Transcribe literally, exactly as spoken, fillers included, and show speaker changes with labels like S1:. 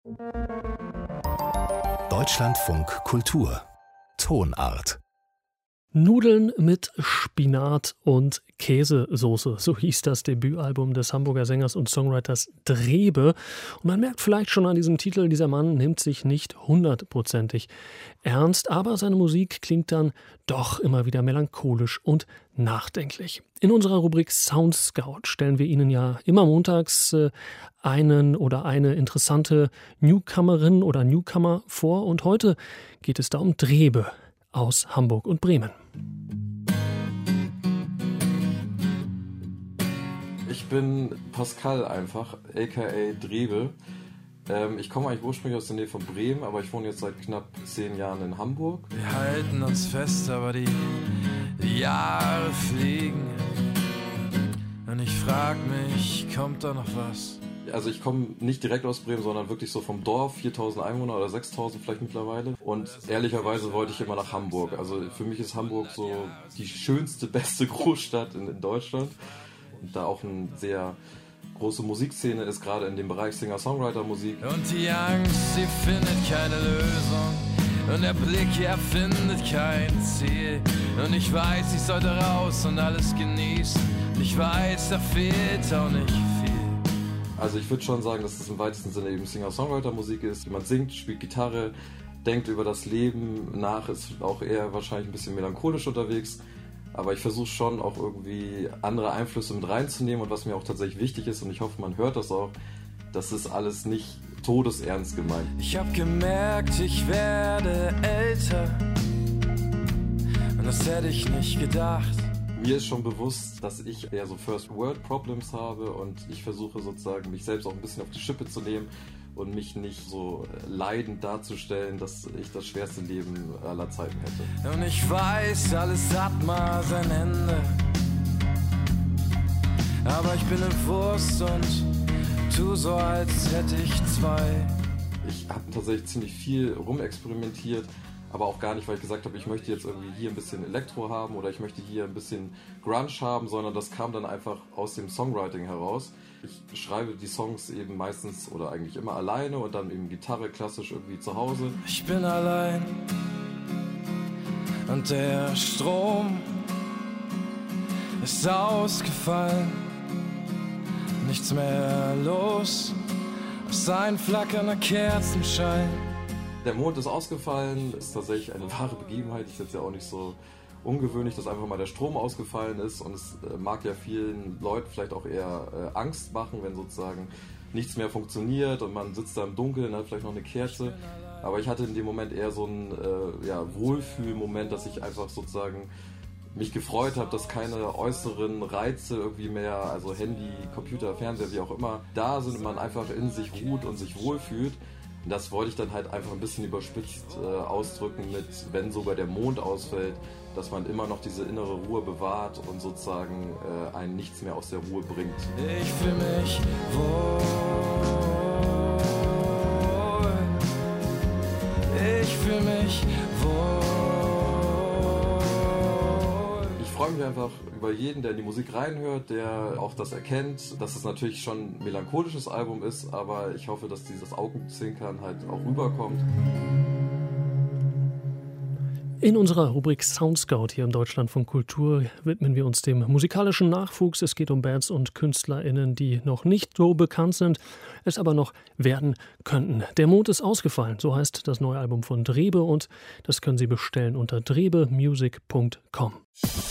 S1: Deutschlandfunk Kultur Tonart.
S2: Nudeln mit Spinat und Käsesoße, so hieß das Debütalbum des Hamburger Sängers und Songwriters Drebe. Und man merkt vielleicht schon an diesem Titel, dieser Mann nimmt sich nicht hundertprozentig ernst, aber seine Musik klingt dann doch immer wieder melancholisch und nachdenklich. In unserer Rubrik Sound Scout stellen wir Ihnen ja immer montags einen oder eine interessante Newcomerin oder Newcomer vor. Und heute geht es da um Drebe aus Hamburg und Bremen.
S3: Ich bin Pascal einfach, aka Drebe. Ähm, ich komme eigentlich ursprünglich aus der Nähe von Bremen, aber ich wohne jetzt seit knapp zehn Jahren in Hamburg.
S4: Wir halten uns fest, aber die, die Jahre fliegen. Und ich frag mich, kommt da noch was?
S3: Also ich komme nicht direkt aus Bremen, sondern wirklich so vom Dorf, viertausend Einwohner oder sechstausend vielleicht mittlerweile. Und ehrlicherweise wollte ich immer nach Hamburg. Also für mich ist Hamburg so die schönste, beste Großstadt in, in Deutschland. Und da auch eine sehr große Musikszene ist, gerade in dem Bereich Singer-Songwriter-Musik.
S4: Und die Angst, sie findet keine Lösung. Und der Blick, er findet kein Ziel. Und ich weiß, ich sollte raus und alles genießen. Und ich weiß, da fehlt auch nicht viel.
S3: Also ich würde schon sagen, dass es im weitesten Sinne eben Singer-Songwriter-Musik ist. Man singt, spielt Gitarre, denkt über das Leben nach, ist auch eher wahrscheinlich ein bisschen melancholisch unterwegs. Aber ich versuche schon auch irgendwie andere Einflüsse mit reinzunehmen und was mir auch tatsächlich wichtig ist, und ich hoffe, man hört das auch, das ist alles nicht todesernst gemeint.
S4: Ich hab gemerkt, ich werde älter und das hätte ich nicht gedacht.
S3: Mir ist schon bewusst, dass ich eher so First-World-Problems habe und ich versuche sozusagen, mich selbst auch ein bisschen auf die Schippe zu nehmen und mich nicht so leidend darzustellen, dass ich das schwerste Leben aller Zeiten hätte.
S4: Und ich weiß, alles hat mal sein Ende, aber ich bin eine Wurst und tu so, als hätte ich zwei.
S3: Ich habe tatsächlich ziemlich viel rumexperimentiert, aber auch gar nicht, weil ich gesagt habe, ich möchte jetzt irgendwie hier ein bisschen Elektro haben oder ich möchte hier ein bisschen Grunge haben, sondern das kam dann einfach aus dem Songwriting heraus. Ich schreibe die Songs eben meistens oder eigentlich immer alleine und dann eben Gitarre klassisch irgendwie zu Hause.
S4: Ich bin allein und der Strom ist ausgefallen, nichts mehr los, außer ein flackernder Kerzenschein.
S3: Der Mond ist ausgefallen, ist tatsächlich eine wahre Begebenheit. Ist jetzt ja auch nicht so ungewöhnlich, dass einfach mal der Strom ausgefallen ist. Und es äh, mag ja vielen Leuten vielleicht auch eher äh, Angst machen, wenn sozusagen nichts mehr funktioniert und man sitzt da im Dunkeln, hat vielleicht noch eine Kerze. Aber ich hatte in dem Moment eher so einen äh, ja, Wohlfühlmoment, dass ich einfach sozusagen mich gefreut habe, dass keine äußeren Reize irgendwie mehr, also Handy, Computer, Fernseher, wie auch immer, da sind und man einfach in sich ruht und sich wohlfühlt. Das wollte ich dann halt einfach ein bisschen überspitzt äh, ausdrücken mit, wenn sogar der Mond ausfällt, dass man immer noch diese innere Ruhe bewahrt und sozusagen äh, einen nichts mehr aus der Ruhe bringt.
S4: Ich fühle mich wohl. Ich fühle mich wohl.
S3: Ich freue mich einfach über jeden, der in die Musik reinhört, der auch das erkennt, dass es natürlich schon ein melancholisches Album ist, aber ich hoffe, dass dieses Augenzwinkern halt auch rüberkommt.
S2: In unserer Rubrik Sound Scout hier im Deutschlandfunk Kultur widmen wir uns dem musikalischen Nachwuchs. Es geht um Bands und KünstlerInnen, die noch nicht so bekannt sind, es aber noch werden könnten. Der Mond ist ausgefallen, so heißt das neue Album von Drebe und das können Sie bestellen unter drebe music punkt com.